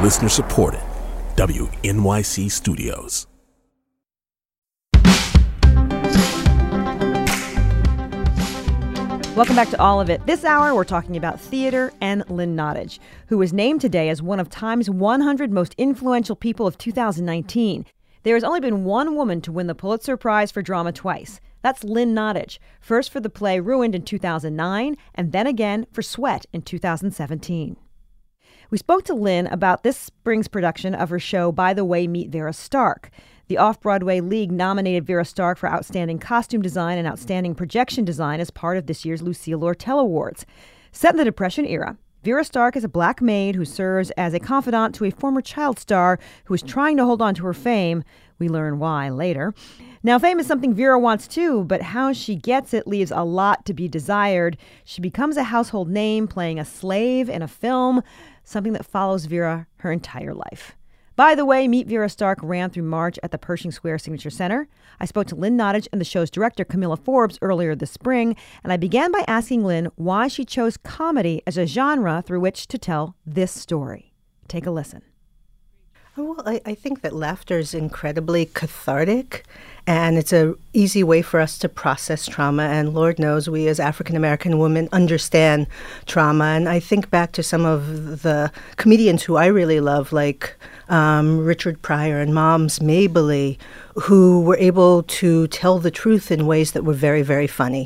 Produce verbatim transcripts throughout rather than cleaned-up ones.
Listener supported. W N Y C Studios. Welcome back to All of It. This hour, we're talking about theater and Lynn Nottage, who was named today as one of Time's one hundred most influential people of two thousand nineteen. There has only been one woman to win the Pulitzer Prize for drama twice. That's Lynn Nottage, first for the play Ruined in two thousand nine, and then again for Sweat in two thousand seventeen. We spoke to Lynn about this spring's production of her show By the Way, Meet Vera Stark. The Off-Broadway League nominated Vera Stark for Outstanding Costume Design and Outstanding Projection Design as part of this year's Lucille Lortel Awards. Set in the Depression era, Vera Stark is a black maid who serves as a confidant to a former child star who is trying to hold on to her fame. We learn why later. Now, fame is something Vera wants too, but how she gets it leaves a lot to be desired. She becomes a household name, playing a slave in a film, something that follows Vera her entire life. By the Way, Meet Vera Stark ran through March at the Pershing Square Signature Center. I spoke to Lynn Nottage and the show's director, Camilla Forbes, earlier this spring, and I began by asking Lynn why she chose comedy as a genre through which to tell this story. Take a listen. Well, I, I think that laughter is incredibly cathartic, and it's an easy way for us to process trauma. And Lord knows we as African-American women understand trauma. And I think back to some of the comedians who I really love, like um, Richard Pryor and Moms Mabley, who were able to tell the truth in ways that were very, very funny.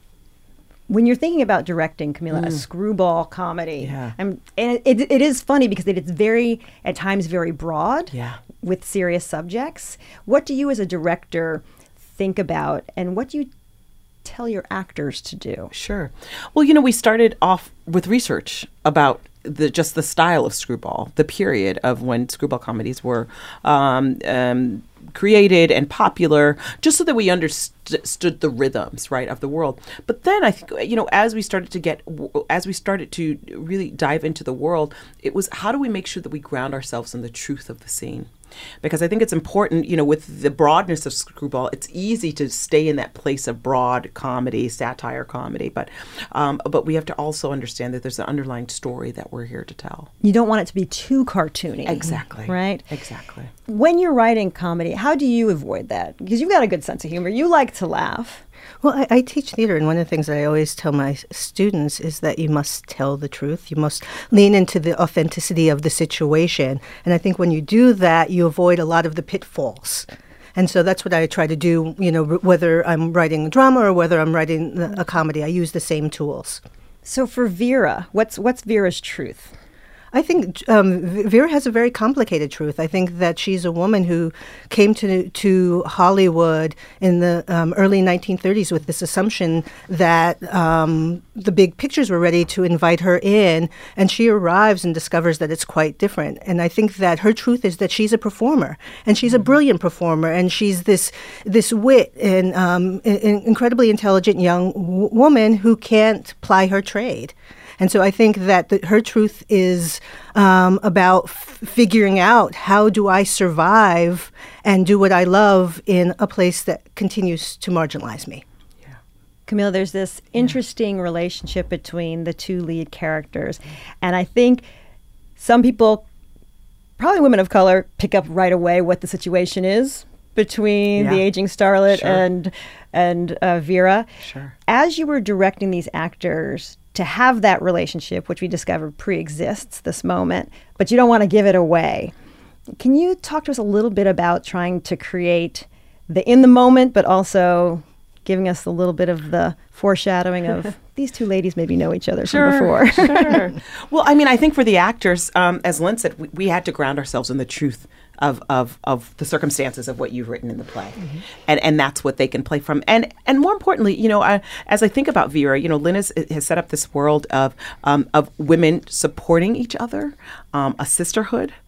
When you're thinking about directing, Camilla, mm. a screwball comedy, yeah. and it, it, it is funny because it, it's very, at times, very broad yeah. with serious subjects. What do you as a director think about, and what do you tell your actors to do? Sure. Well, you know, we started off with research about the just the style of screwball, the period of when screwball comedies were um, um, created and popular, just so that we understood the rhythms, right, of the world. But then I think, you know, as we started to get, as we started to really dive into the world, it was how do we make sure that we ground ourselves in the truth of the scene? Because I think it's important, you know, with the broadness of screwball, it's easy to stay in that place of broad comedy, satire comedy. But um, but we have to also understand that there's an underlying story that we're here to tell. You don't want it to be too cartoony. Exactly. Right? Exactly. When you're writing comedy, how do you avoid that? Because you've got a good sense of humor. You like to laugh. Well, I, I teach theater, and one of the things that I always tell my students is that you must tell the truth. You must lean into the authenticity of the situation. And I think when you do that, you avoid a lot of the pitfalls. And so that's what I try to do, you know, whether I'm writing drama or whether I'm writing a comedy. I use the same tools. So for Vera, what's what's Vera's truth? I think um, Vera has a very complicated truth. I think that she's a woman who came to to Hollywood in the um, early nineteen thirties with this assumption that um, the big pictures were ready to invite her in, and she arrives and discovers that it's quite different. And I think that her truth is that she's a performer, and she's a brilliant performer, and she's this this wit and um, an incredibly intelligent young w- woman who can't ply her trade. And so I think that the, her truth is um, about f- figuring out how do I survive and do what I love in a place that continues to marginalize me. Yeah. Camille, there's this interesting yeah. relationship between the two lead characters. And I think some people, probably women of color, pick up right away what the situation is between yeah. the aging starlet sure. and, and uh, Vera. Sure. As you were directing these actors, to have that relationship, which we discovered pre-exists this moment, but you don't want to give it away. Can you talk to us a little bit about trying to create the in the moment, but also giving us a little bit of the foreshadowing of these two ladies maybe know each other sure, from before? Sure. Well, I mean, I think for the actors, um, as Lynn said, we, we had to ground ourselves in the truth of of of the circumstances of what you've written in the play, mm-hmm. and and that's what they can play from. And and more importantly, you know, I, as I think about Vera, you know, Lynn has, has set up this world of um, of women supporting each other, um, a sisterhood.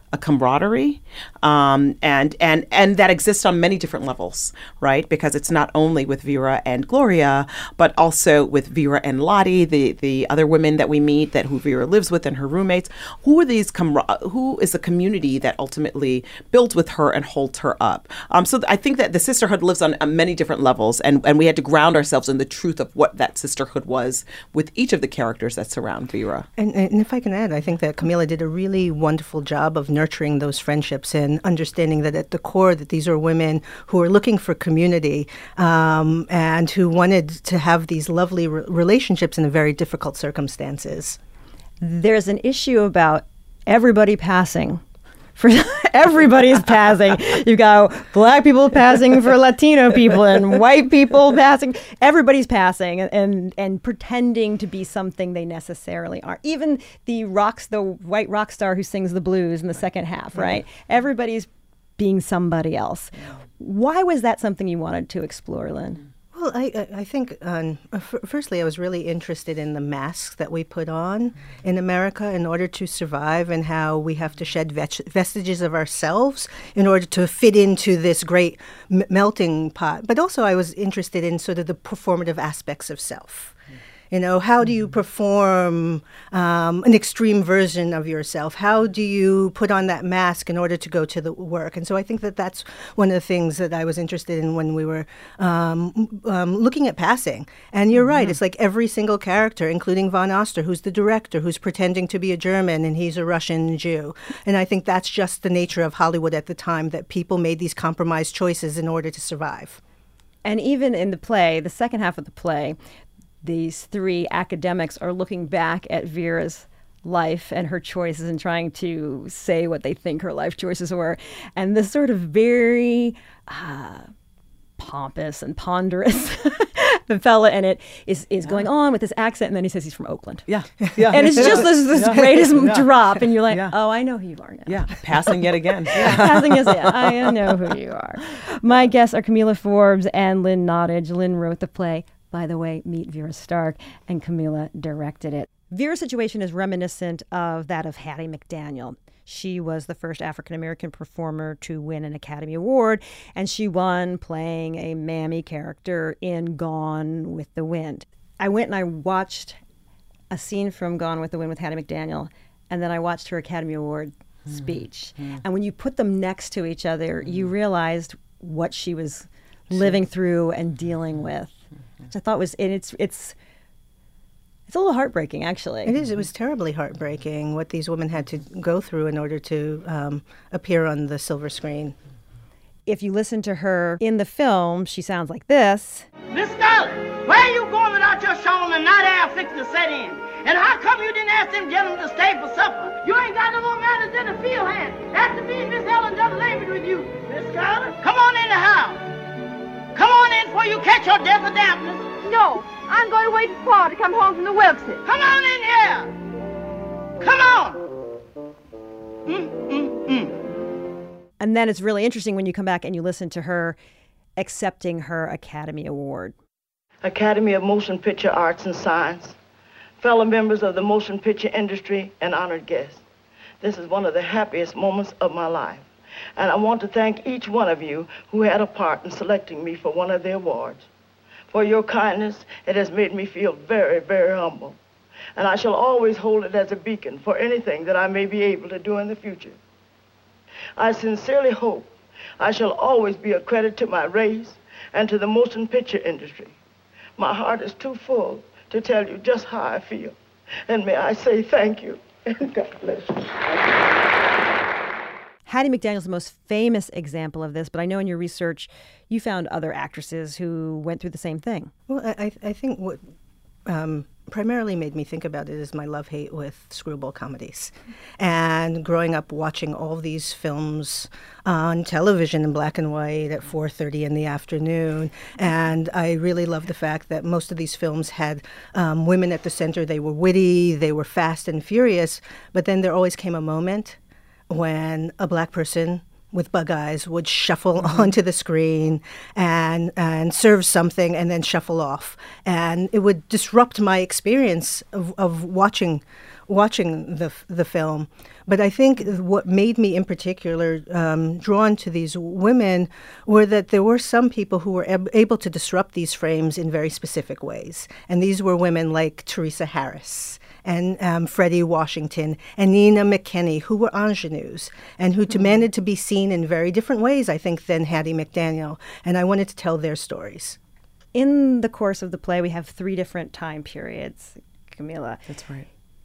a camaraderie, um, and and and that exists on many different levels, right? Because it's not only with Vera and Gloria, but also with Vera and Lottie, the the other women that we meet, that who Vera lives with and her roommates. Who are these? Camar- who is the community that ultimately builds with her and holds her up? Um, so I think that the sisterhood lives on, on many different levels, and and we had to ground ourselves in the truth of what that sisterhood was with each of the characters that surround Vera. And, and if I can add, I think that Camila did a really wonderful job of nurturing those friendships and understanding that at the core that these are women who are looking for community um, and who wanted to have these lovely re- relationships in very difficult circumstances. There's an issue about everybody passing. For everybody's passing. You've got black people passing for Latino people and white people passing. Everybody's passing and, and and pretending to be something they necessarily aren't. Even the rocks, the white rock star who sings the blues in the second half, right? Everybody's being somebody else. Why was that something you wanted to explore, Lynn? Well, I, I I think, um, f- firstly, I was really interested in the masks that we put on in America in order to survive, and how we have to shed vet- vestiges of ourselves in order to fit into this great m- melting pot. But also I was interested in sort of the performative aspects of self. You know, how do you perform um, an extreme version of yourself? How do you put on that mask in order to go to the work? And so I think that that's one of the things that I was interested in when we were um, um, looking at Passing. And you're mm-hmm. right, it's like every single character, including Von Oster, who's the director, who's pretending to be a German, and he's a Russian Jew. And I think that's just the nature of Hollywood at the time, that people made these compromised choices in order to survive. And even in the play, the second half of the play, these three academics are looking back at Vera's life and her choices and trying to say what they think her life choices were. And this sort of very uh, pompous and ponderous the fella in it is, is yeah. going on with this accent, and then he says he's from Oakland. Yeah. yeah. And it's just this, this yeah. greatest yeah. drop, and you're like, yeah. oh, I know who you are now. Yeah, passing yet again. yeah. Passing is, yeah, I know who you are. My guests are Camila Forbes and Lynn Nottage. Lynn wrote the play. By the way, meet Vera Stark, and Camila directed it. Vera's situation is reminiscent of that of Hattie McDaniel. She was the first African-American performer to win an Academy Award, and she won playing a mammy character in Gone with the Wind. I went and I watched a scene from Gone with the Wind with Hattie McDaniel, and then I watched her Academy Award mm. speech. Mm. And when you put them next to each other, mm. you realized what she was living through and dealing with. Which I thought was, and it's it's it's a little heartbreaking, actually. It is. It was terribly heartbreaking what these women had to go through in order to um, appear on the silver screen. If you listen to her in the film, she sounds like this. Miss Scarlett, where are you going without your shawl and night air fixing to set in? And how come you didn't ask them gentlemen to stay for supper? You ain't got no more manners than a field hand. After me and Miss Ellen done labored with you. Miss Scarlett, come on in the house. Come on in before you catch your death of dampness. No, I'm going to wait for Pa to come home from the Wilkses. Come on in here. Come on. Mm, mm, mm. And then it's really interesting when you come back and you listen to her accepting her Academy Award. Academy of Motion Picture Arts and Science, fellow members of the motion picture industry, and honored guests. This is one of the happiest moments of my life. And I want to thank each one of you who had a part in selecting me for one of the awards. For your kindness, it has made me feel very, very humble. And I shall always hold it as a beacon for anything that I may be able to do in the future. I sincerely hope I shall always be a credit to my race and to the motion picture industry. My heart is too full to tell you just how I feel. And may I say thank you, and God bless you. Hattie McDaniel's the most famous example of this, but I know in your research you found other actresses who went through the same thing. Well, I, I think what um, primarily made me think about it is my love-hate with screwball comedies. And growing up watching all these films on television in black and white at four thirty in the afternoon. And I really love the fact that most of these films had um, women at the center. They were witty, they were fast and furious, but then there always came a moment when a black person with bug eyes would shuffle mm-hmm. onto the screen and and serve something and then shuffle off. And it would disrupt my experience of, of watching watching the the film. But I think what made me in particular um, drawn to these women were that there were some people who were ab- able to disrupt these frames in very specific ways. And these were women like Teresa Harris and um, Freddie Washington and Nina McKinney, who were ingenues and who mm-hmm. demanded to be seen in very different ways, I think, than Hattie McDaniel. And I wanted to tell their stories. In the course of the play, we have three different time periods, Camila. That's right.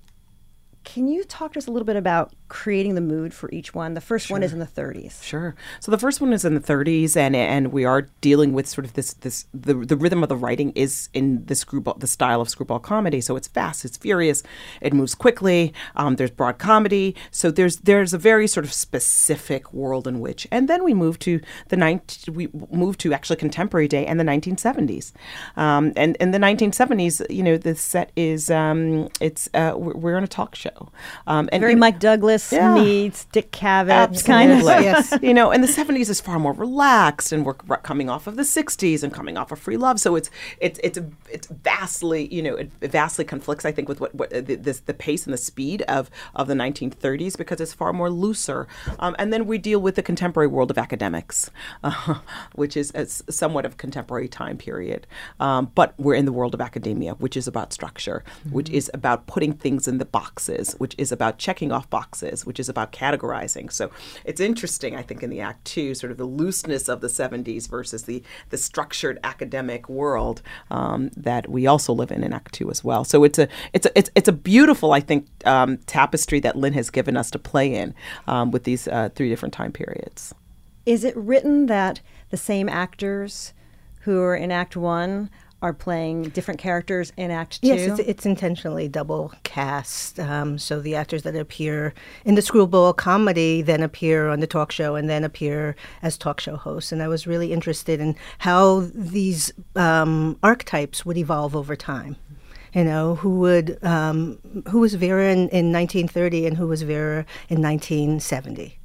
Can you talk to us a little bit about creating the mood for each one? The first Sure. one is in the thirties. Sure. So the first one is in the thirties, and and we are dealing with sort of this this the the rhythm of the writing is in the screwball the style of screwball comedy. So it's fast, it's furious, it moves quickly. Um, there's broad comedy. So there's there's a very sort of specific world in which, and then we move to the ninth we move to actually contemporary day and the nineteen seventies. Um, and in the nineteen seventies, you know, the set is um, it's uh, we're, we're on a talk show. Um, and Very you know, Mike Douglas Yeah. meets Dick Cavett, Absolutely. kind of. Yes. You know, and the seventies is far more relaxed, and we're r- coming off of the sixties and coming off of Free Love. So it's it's it's it's vastly, you know, it vastly conflicts, I think, with what, what the, this, the pace and the speed of, of the nineteen thirties, because it's far more looser. Um, and then we deal with the contemporary world of academics, uh, which is a, somewhat of a contemporary time period. Um, but we're in the world of academia, which is about structure, mm-hmm. which is about putting things in the boxes, which is about checking off boxes, which is about categorizing. So it's interesting, I think, in the act two, sort of the looseness of the seventies versus the the structured academic world um, that we also live in in act two as well. So it's a it's a it's, it's a beautiful, I think, um, tapestry that Lynn has given us to play in um, with these uh, three different time periods. Is it written that the same actors who are in Act One are playing different characters in Act Two? Yes, it's, it's intentionally double cast. Um, so the actors that appear in the screwball comedy then appear on the talk show and then appear as talk show hosts. And I was really interested in how these um, archetypes would evolve over time. You know, who would um, who was Vera in, in nineteen thirty and who was Vera in nineteen seventy?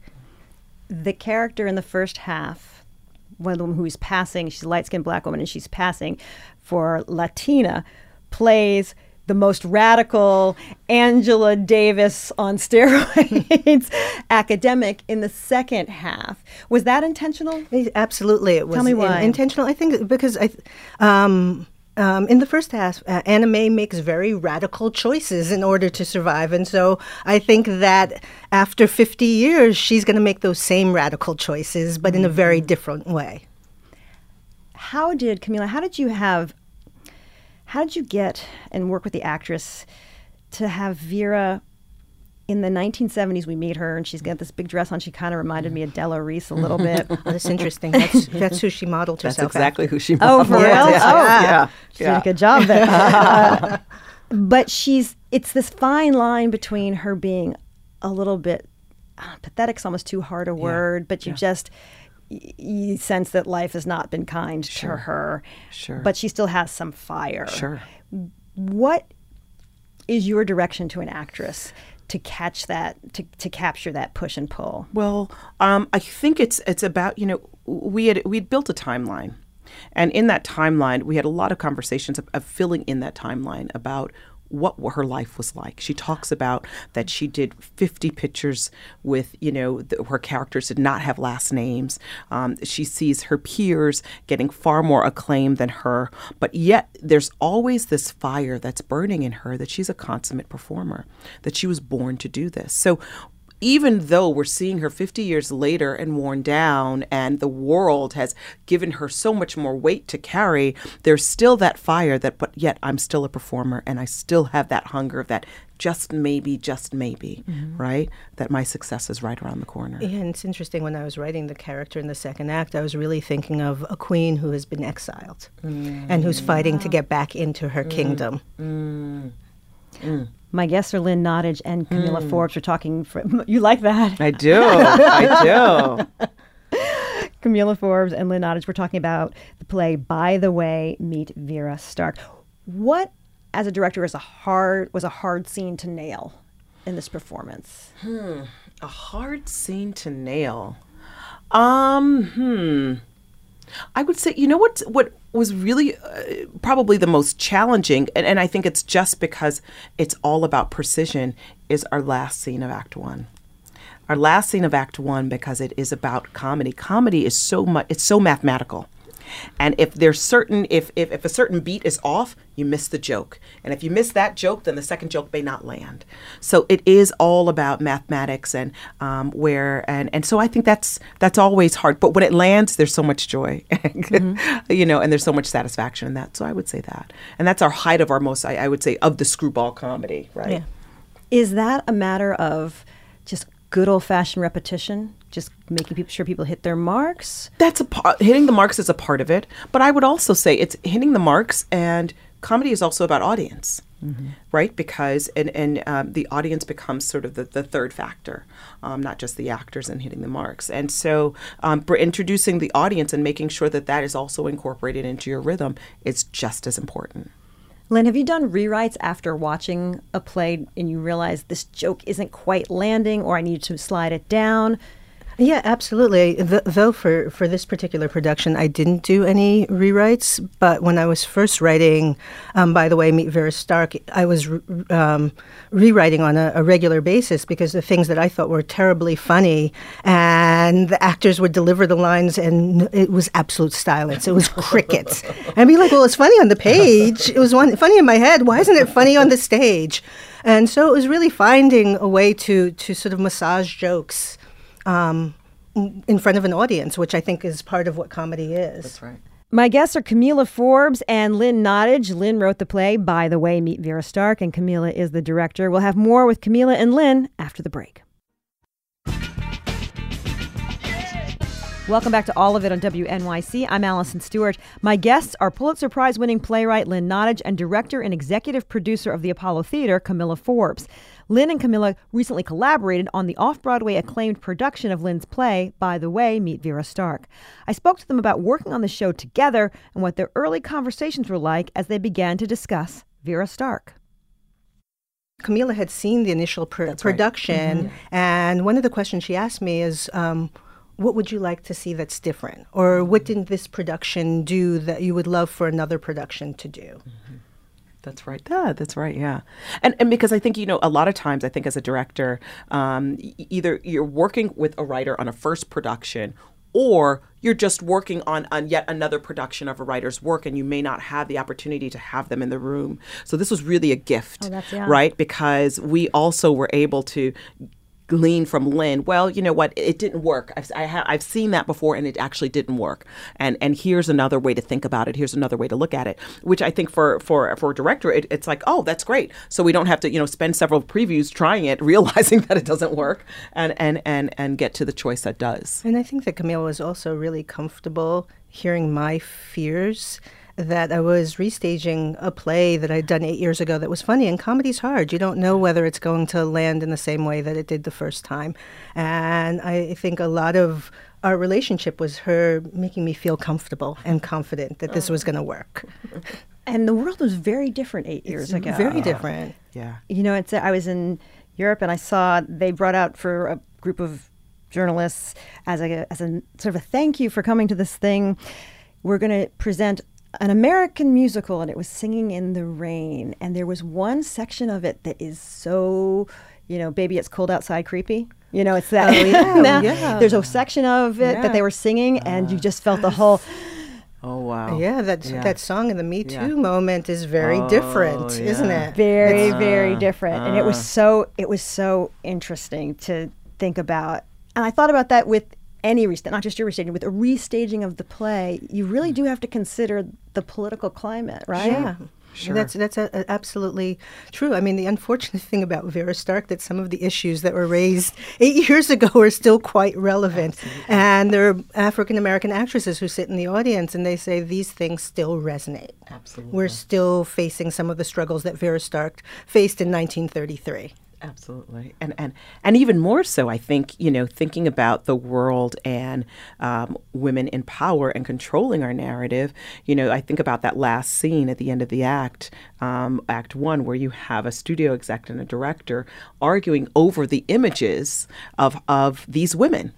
The character in the first half, one of them who is passing, she's a light-skinned black woman, and she's passing for Latina, plays the most radical Angela Davis on steroids academic in the second half. Was that intentional? Absolutely, it was. Tell me why. In, intentional. I think because I, um, um, in the first half, uh, Anna May makes very radical choices in order to survive, and so I think that after fifty years, she's going to make those same radical choices, but in a very different way. How did, Camila, how did you have, how did you get and work with the actress to have Vera in the nineteen seventies? We meet her and she's got this big dress on. She kind of reminded me of Della Reese a little bit. Oh, that's interesting. That's, that's who she modeled That's herself exactly after. who she Oh, modeled. for real? Yeah. Oh, yeah. She yeah. did a good job there. uh, but she's, it's this fine line between her being a little bit, uh, pathetic's almost too hard a word, but you Yeah. just, you sense that life has not been kind Sure. to her. Sure. But she still has some fire. Sure. What is your direction to an actress to catch that, to, to capture that push and pull? Well, um, I think it's it's about, you know, we had we'd built a timeline. And in that timeline, we had a lot of conversations of, of filling in that timeline about what her life was like. She talks about that she did fifty pictures with, you know, the, her characters did not have last names. Um, she sees her peers getting far more acclaim than her, but yet there's always this fire that's burning in her that she's a consummate performer, that she was born to do this. So even though we're seeing her fifty years later and worn down and the world has given her so much more weight to carry, there's still that fire that, but yet I'm still a performer and I still have that hunger of that just maybe, just maybe, mm-hmm. right? That my success is right around the corner. Yeah, and it's interesting, when I was writing the character in the second act, I was really thinking of a queen who has been exiled mm. and who's fighting to get back into her mm. kingdom. Mm. Mm. My guests are Lynn Nottage and Camila mm. Forbes. We're talking, for, you like that? I do, I do. Camila Forbes and Lynn Nottage. We're talking about the play By the Way, Meet Vera Stark. What, as a director, is a hard was a hard scene to nail in this performance? Hmm. A hard scene to nail. Um, hmm. I would say, you know what, what was really uh, probably the most challenging, and, and I think it's just because it's all about precision, is our last scene of Act One. Our last scene of Act One, because it is about comedy. Comedy is so much, it's so mathematical. And if there's certain, if, if, if a certain beat is off, you miss the joke. And if you miss that joke, then the second joke may not land. So it is all about mathematics and um, where, and, and so I think that's that's always hard. But when it lands, there's so much joy, mm-hmm. you know, and there's so much satisfaction in that. So I would say that. And that's our height of our most, I, I would say, of the screwball comedy, right? Yeah. Is that a matter of just good old-fashioned repetition, just making people, sure people hit their marks? That's a part. Hitting the marks is a part of it, but I would also say it's hitting the marks, and comedy is also about audience, mm-hmm. right? Because and and um, the audience becomes sort of the, the third factor, um, not just the actors and hitting the marks. And so, um, for introducing the audience and making sure that that is also incorporated into your rhythm is just as important. Lynn, have you done rewrites after watching a play and you realize this joke isn't quite landing, or I need to slide it down? Yeah, absolutely. Th- though for, for this particular production, I didn't do any rewrites. But when I was first writing, um, by the way, Meet Vera Stark, I was re- um, rewriting on a, a regular basis because the things that I thought were terribly funny, and the actors would deliver the lines, and it was absolute silence. It was crickets. And I'd be like, well, it's funny on the page. It was one, funny in my head. Why isn't it funny on the stage? And so it was really finding a way to to sort of massage jokes Um, in front of an audience, which I think is part of what comedy is. That's right. My guests are Camila Forbes and Lynn Nottage. Lynn wrote the play, By the Way, Meet Vera Stark, and Camila is the director. We'll have more with Camila and Lynn after the break. Welcome back to All of It on W N Y C. I'm Allison Stewart. My guests are Pulitzer Prize-winning playwright Lynn Nottage and director and executive producer of the Apollo Theater, Camila Forbes. Lynn and Camila recently collaborated on the off-Broadway acclaimed production of Lynn's play, By the Way, Meet Vera Stark. I spoke to them about working on the show together and what their early conversations were like as they began to discuss Vera Stark. Camila had seen the initial pr- That's right. production, Mm-hmm. and one of the questions she asked me is, um, what would you like to see that's different? Or what didn't this production do that you would love for another production to do? Mm-hmm. That's right. Yeah, that's right. Yeah. And and because I think, you know, a lot of times I think as a director, um, e- either you're working with a writer on a first production, or you're just working on, on yet another production of a writer's work, and you may not have the opportunity to have them in the room. So this was really a gift, Oh, that's- yeah. right? Because we also were able to glean from Lynn, well, you know what, it didn't work. I've, I ha- I've seen that before, and it actually didn't work. And and here's another way to think about it. Here's another way to look at it, which I think for for, for a director, it, it's like, oh, that's great. So we don't have to, you know, spend several previews trying it, realizing that it doesn't work, and and and, and get to the choice that does. And I think that Camila was also really comfortable hearing my fears that I was restaging a play that I'd done eight years ago that was funny, and comedy's hard. You don't know whether it's going to land in the same way that it did the first time. And I think a lot of our relationship was her making me feel comfortable and confident that this was going to work. And the world was very different eight years ago. Very different. Yeah. You know, it's I was in Europe and I saw they brought out for a group of journalists as a as a sort of a thank you for coming to this thing. We're going to present an American musical, and it was Singing in the Rain. And there was one section of it that is so, you know, Baby It's Cold Outside creepy. You know, it's that. Oh, yeah, now, yeah. There's a section of it Yeah. that they were singing, and you just felt the whole. Oh, wow. Yeah, that Yeah. that song in the Me Too Yeah. moment is very Oh, different, yeah. isn't it? Very, very different. And it was uh. so it was so interesting to think about. And I thought about that with any restaging, not just your restaging, with a restaging of the play. You really do have to consider the political climate, right? Yeah. Sure. That's that's a, a absolutely true. I mean, the unfortunate thing about Vera Stark that some of the issues that were raised eight years ago are still quite relevant. Absolutely. And there are African American actresses who sit in the audience and they say these things still resonate. Absolutely. We're still facing some of the struggles that Vera Stark faced in nineteen thirty-three. Absolutely. And, and and even more so, I think, you know, thinking about the world and um, women in power and controlling our narrative, you know, I think about that last scene at the end of the act, um, Act One, where you have a studio exec and a director arguing over the images of, of these women.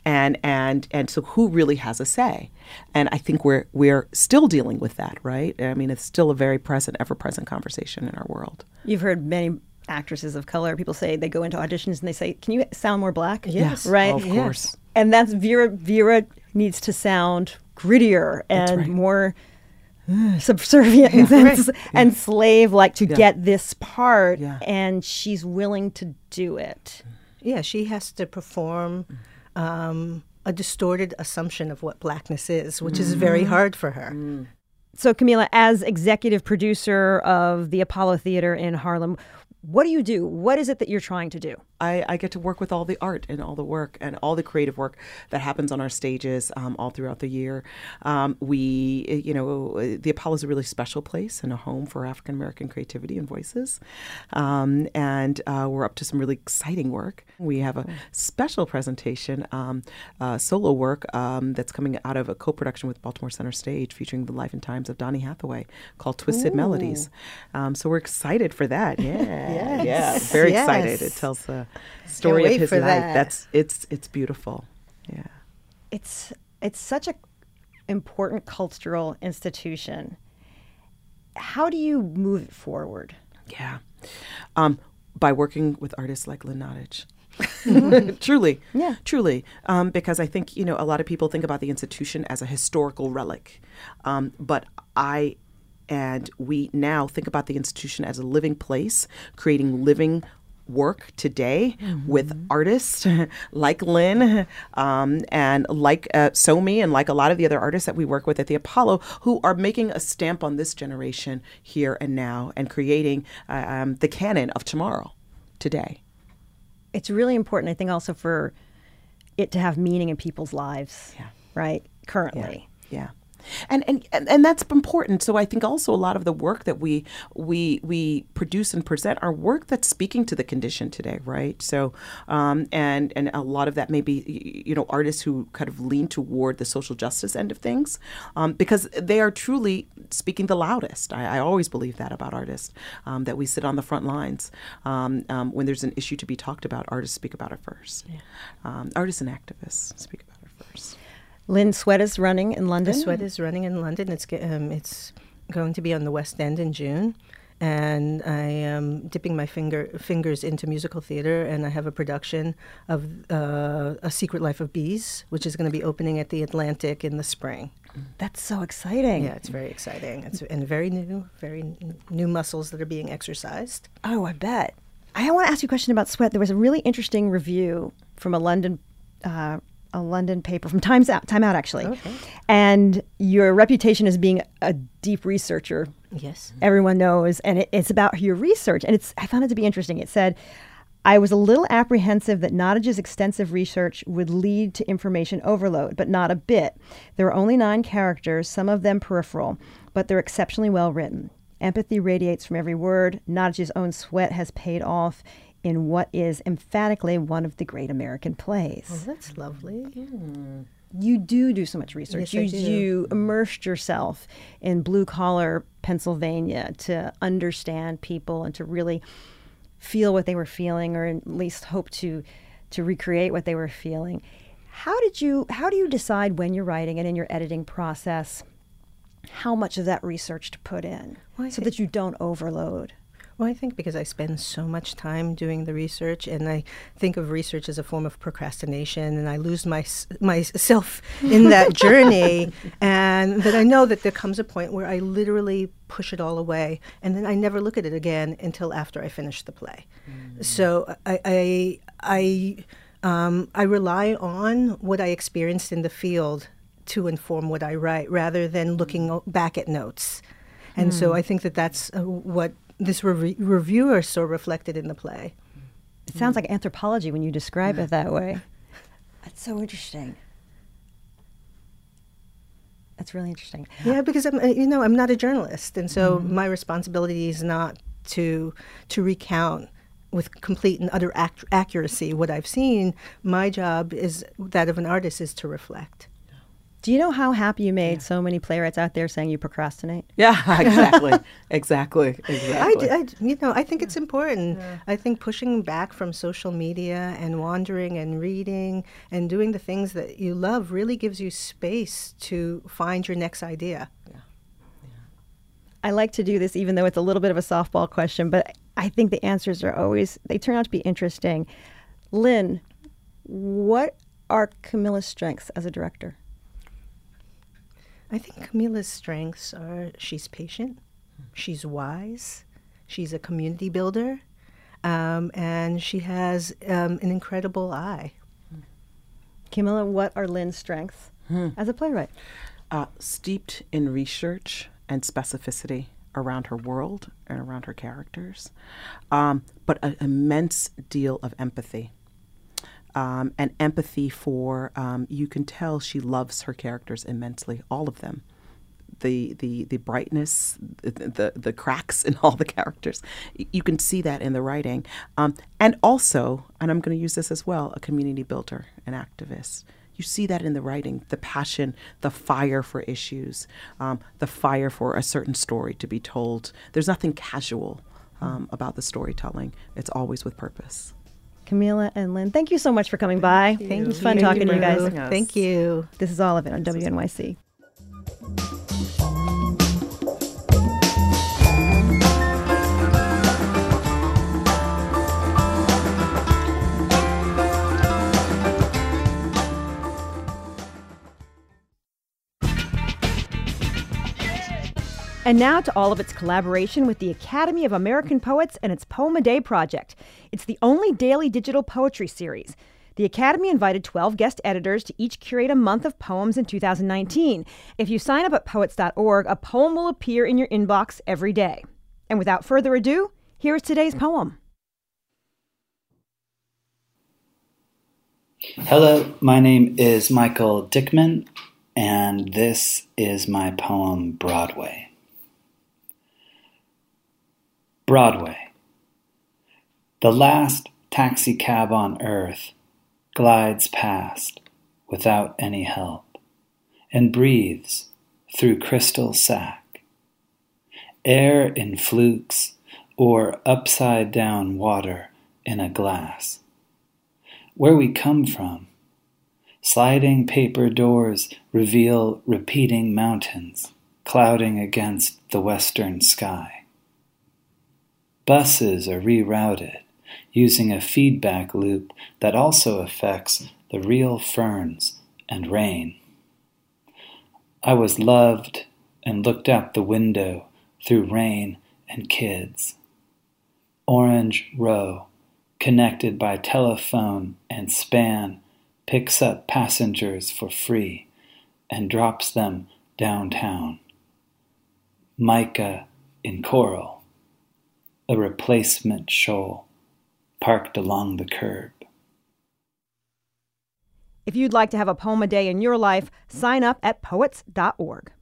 and and and so who really has a say? And I think we're we're still dealing with that, right? I mean, it's still a very present, ever-present conversation in our world. You've heard many actresses of color, people say they go into auditions and they say, "Can you sound more black?" Yes. Right? Oh, of Yes. course. And that's Vera. Vera needs to sound grittier and right. more uh, subservient and, Right. s- and slave-like to Yeah. get this part, Yeah. and she's willing to do it. Yeah, she has to perform um, a distorted assumption of what blackness is, which is very hard for her. So, Camila, as executive producer of the Apollo Theater in Harlem, what do you do? What is it that you're trying to do? I, I get to work with all the art and all the work and all the creative work that happens on our stages um, all throughout the year. Um, we, you know, the Apollo is a really special place and a home for African American creativity and voices. Um, and uh, we're up to some really exciting work. We have a special presentation, um, uh, solo work um, that's coming out of a co-production with Baltimore Center Stage featuring the life and times of Donny Hathaway called Twisted Melodies. Um, so we're excited for that. Yeah. Yes. Yeah. Very Yes. excited. It tells the story wait of his for life. that. That's it's it's beautiful. Yeah. It's it's such a important cultural institution. How do you move it forward? Yeah. Um, by working with artists like Lynn Nottage. truly. Yeah. Truly. Um, because I think, you know, a lot of people think about the institution as a historical relic. Um, but I and we now think about the institution as a living place, creating living work today with artists like Lynn um, and like uh, Somi and like a lot of the other artists that we work with at the Apollo who are making a stamp on this generation here and now and creating uh, um, the canon of tomorrow, today. It's really important, I think, also for it to have meaning in people's lives, Yeah. right? Currently. Yeah. And, and and and that's important. So I think also a lot of the work that we we we produce and present are work that's speaking to the condition today, right? So um, and and a lot of that may be, you know, artists who kind of lean toward the social justice end of things, um, because they are truly speaking the loudest. I, I always believe that about artists, um, that we sit on the front lines um, um, when there's an issue to be talked about. Artists speak about it first. Yeah. Um, artists and activists speak about it first. Lynn Sweat is running in London. The Sweat is running in London. It's ge- um, it's going to be on the West End in June, and I am dipping my finger fingers into musical theater. And I have a production of uh, A Secret Life of Bees, which is going to be opening at the Atlantic in the spring. That's so exciting. Yeah, it's very exciting. It's and very new, very n- new muscles that are being exercised. Oh, I bet. I want to ask you a question about Sweat. There was a really interesting review from a London uh, a London paper from Times Out, Time Out actually. Okay. And your reputation as being a deep researcher, Yes. everyone knows, and it, it's about your research. And it's I found it to be interesting. It said, I was a little apprehensive that Nottage's extensive research would lead to information overload, but not a bit. There are only nine characters, some of them peripheral, but they're exceptionally well written. Empathy radiates from every word. Nottage's own sweat has paid off in what is emphatically one of the great American plays. Oh, that's lovely. You do do so much research. Yes, you I do. you immersed yourself in blue collar Pennsylvania to understand people and to really feel what they were feeling, or at least hope to to recreate what they were feeling. How did you how do you decide when you're writing and in your editing process how much of that research to put in Well, I so think- that you don't overload? Well, I think because I spend so much time doing the research, and I think of research as a form of procrastination, and I lose my, myself in that journey, and that I know that there comes a point where I literally push it all away, and then I never look at it again until after I finish the play. Mm. So I, I, I, um, I rely on what I experienced in the field to inform what I write, rather than looking o- back at notes. And mm. so I think that that's uh, what this re- reviewer saw reflected in the play. It sounds like anthropology when you describe it that way. That's so interesting. That's really interesting. Yeah, because I'm, uh, you know, I'm not a journalist, and so mm-hmm. my responsibility is not to to recount with complete and utter ac- accuracy what I've seen. My job is that of an artist is to reflect. Do you know how happy you made so many playwrights out there saying you procrastinate? Yeah, exactly, exactly, exactly. I, I, you know, I think it's important. Yeah. I think pushing back from social media and wandering and reading and doing the things that you love really gives you space to find your next idea. Yeah. Yeah. I like to do this, even though it's a little bit of a softball question, but I think the answers are always, they turn out to be interesting. Lynn, what are Camilla's strengths as a director? I think Camilla's strengths are she's patient, she's wise, she's a community builder, um, and she has um, an incredible eye. Camilla, what are Lynn's strengths hmm. as a playwright? Uh, steeped in research and specificity around her world and around her characters, um, but an immense deal of empathy. Um, and empathy for, um, you can tell she loves her characters immensely, all of them. The the the brightness, the, the, the cracks in all the characters. You can see that in the writing. Um, and also, and I'm going to use this as well, a community builder, an activist. You see that in the writing, the passion, the fire for issues, um, the fire for a certain story to be told. There's nothing casual um, about the storytelling. It's always with purpose. Camilla and Lynn, thank you so much for coming by. Thank you. It was fun talking to you guys. Thank you. This is All of It on W N Y C. And now to All of It's collaboration with the Academy of American Poets and its Poem a Day project. It's the only daily digital poetry series. The Academy invited twelve guest editors to each curate a month of poems in two thousand nineteen. If you sign up at poets dot org, a poem will appear in your inbox every day. And without further ado, here is today's poem. Hello, my name is Michael Dickman, and this is my poem, Broadway. Broadway. The last taxi cab on earth glides past without any help and breathes through crystal sack. Air in flukes or upside down water in a glass. Where we come from, sliding paper doors reveal repeating mountains clouding against the western sky. Buses are rerouted using a feedback loop that also affects the real ferns and rain. I was loved and looked out the window through rain and kids. Orange Row, connected by telephone and span, picks up passengers for free and drops them downtown. Mica in coral. A replacement shoal parked along the curb. If you'd like to have a poem a day in your life, sign up at poets dot org.